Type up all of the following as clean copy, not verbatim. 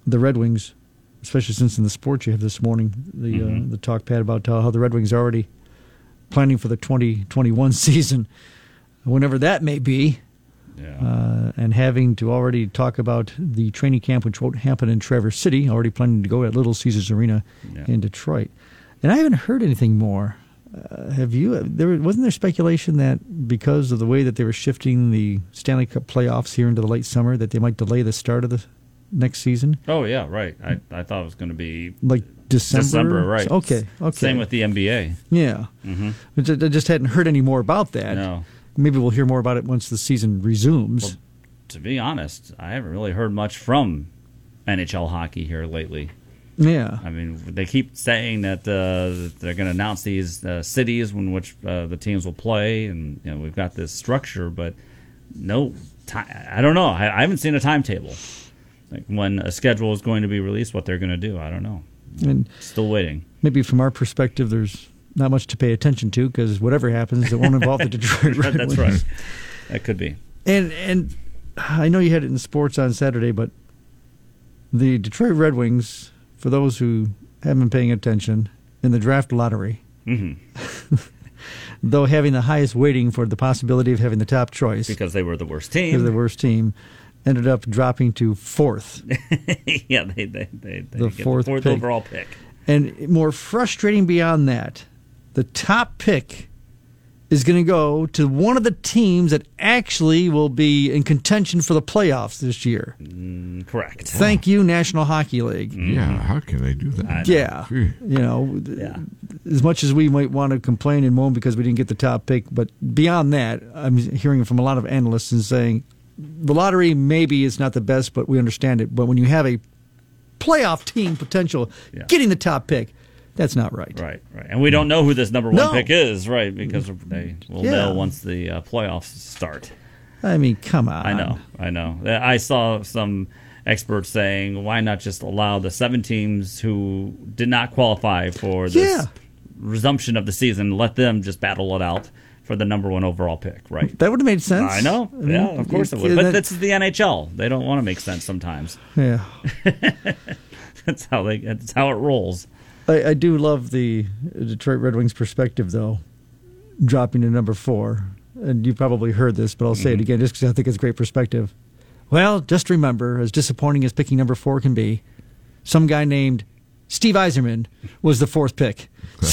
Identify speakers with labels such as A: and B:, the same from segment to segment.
A: the Red Wings, especially since in the sports you have this morning, the talk, Pat, about how the Red Wings are already planning for the 2021 season, whenever that may be, and having to already talk about the training camp, which won't happen in Traverse City, already planning to go at Little Caesars Arena in Detroit. And I haven't heard anything more. Have you? Wasn't there speculation that because of the way that they were shifting the Stanley Cup playoffs here into the late summer, that they might delay the start of the next season?
B: Oh, yeah, right. I thought it was going to be
A: like December,
B: right?
A: Okay.
B: Same with the NBA.
A: Yeah. I just hadn't heard any more about that.
B: No.
A: Maybe we'll hear more about it once the season resumes.
B: Well, to be honest, I haven't really heard much from NHL hockey here lately.
A: Yeah.
B: I mean, they keep saying that they're going to announce these cities in which the teams will play, and we've got this structure, but no time. I don't know. I haven't seen a timetable, like when a schedule is going to be released, what they're going to do. I don't know.
A: And
B: still waiting.
A: Maybe from our perspective, there's not much to pay attention to because whatever happens, it won't involve the Detroit Red Wings.
B: That's right. That could be.
A: And I know you had it in sports on Saturday, but the Detroit Red Wings, for those who haven't been paying attention, in the draft lottery, though having the highest weighting for the possibility of having the top choice,
B: because they were the worst team,
A: ended up dropping to fourth.
B: Yeah, they
A: the
B: get
A: fourth
B: the fourth overall pick.
A: And more frustrating beyond that, the top pick is going to go to one of the teams that actually will be in contention for the playoffs this year.
B: Correct.
A: Thank you, National Hockey League.
C: Yeah, how can they do that?
A: Yeah. As much as we might want to complain and moan because we didn't get the top pick, but beyond that, I'm hearing from a lot of analysts and saying the lottery maybe is not the best, but we understand it. But when you have a playoff team potential getting the top pick, that's not right.
B: Right. And we don't know who this number one pick is, right? Because they will know once the playoffs start.
A: I mean, come on.
B: I know. I saw some experts saying, why not just allow the 7 teams who did not qualify for this resumption of the season, let them just battle it out for the number one overall pick, right?
A: That would have made sense.
B: I know. Of course it would. But this is the NHL. They don't want to make sense sometimes.
A: Yeah.
B: That's how it rolls.
A: I do love the Detroit Red Wings perspective, though, dropping to number 4. And you probably heard this, but I'll say it again just because I think it's great perspective. Well, just remember, as disappointing as picking number 4 can be, some guy named Steve Yzerman was the 4th pick.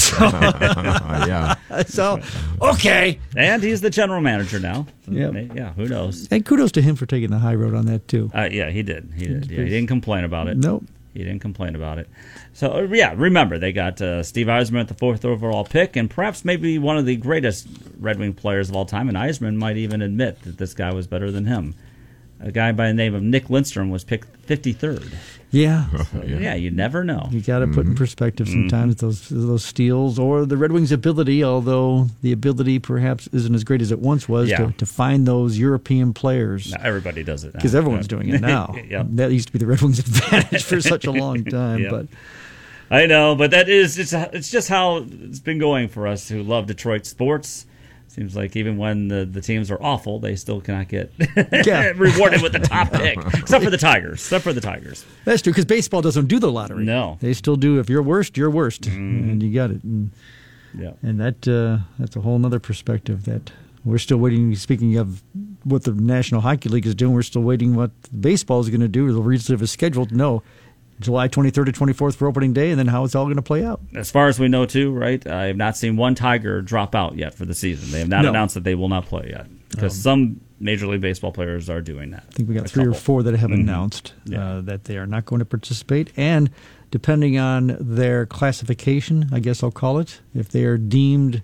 A: So, okay.
B: And he's the general manager now.
A: Yep.
B: Yeah, who knows?
A: And kudos to him for taking the high road on that, too.
B: Yeah, he did. He didn't complain about it.
A: Nope.
B: He didn't complain about it. So, remember, they got Steve Yzerman at the 4th overall pick, and perhaps maybe one of the greatest Red Wing players of all time, and Yzerman might even admit that this guy was better than him. A guy by the name of Nick Lindstrom was picked 53rd.
A: Yeah.
B: So, you never know.
A: You got to put in perspective sometimes those steals or the Red Wings' ability, although the ability perhaps isn't as great as it once was, to find those European players.
B: Now, everybody does it now.
A: Because everyone's doing it now. That used to be the Red Wings' advantage for such a long time. But
B: I know, but it's just how it's been going for us who love Detroit sports. Seems like even when the teams are awful, they still cannot get rewarded with the top pick, except for the Tigers.
A: That's true, because baseball doesn't do the lottery.
B: No.
A: They still do. If you're worst, you're worst, and you got it. And that's a whole other perspective that we're still waiting. Speaking of what the National Hockey League is doing, we're still waiting what baseball is going to do. They'll reach a schedule to know July 23rd to 24th for opening day, and then how it's all going to play out.
B: As far as we know, too, right? I have not seen one Tiger drop out yet for the season. They have not announced that they will not play yet, because some Major League Baseball players are doing that.
A: I think we got 3 or 4 that have announced that they are not going to participate, and depending on their classification, I guess I'll call it, if they are deemed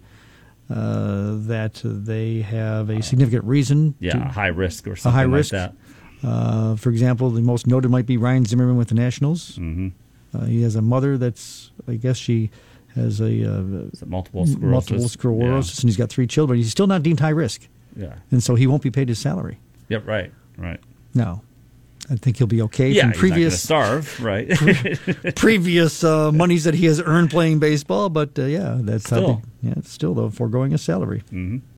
A: that they have a significant reason.
B: High risk or something like that.
A: For example, the most noted might be Ryan Zimmerman with the Nationals. He has a mother that's, I guess she has
B: multiple sclerosis,
A: and he's got 3 children. He's still not deemed high risk.
B: Yeah.
A: And so he won't be paid his salary.
B: Yep, right.
A: No. I think he'll be okay.
B: Yeah,
A: from previous,
B: he's not going to starve, right?
A: previous monies that he has earned playing baseball, but that's still. Still though, foregoing a salary.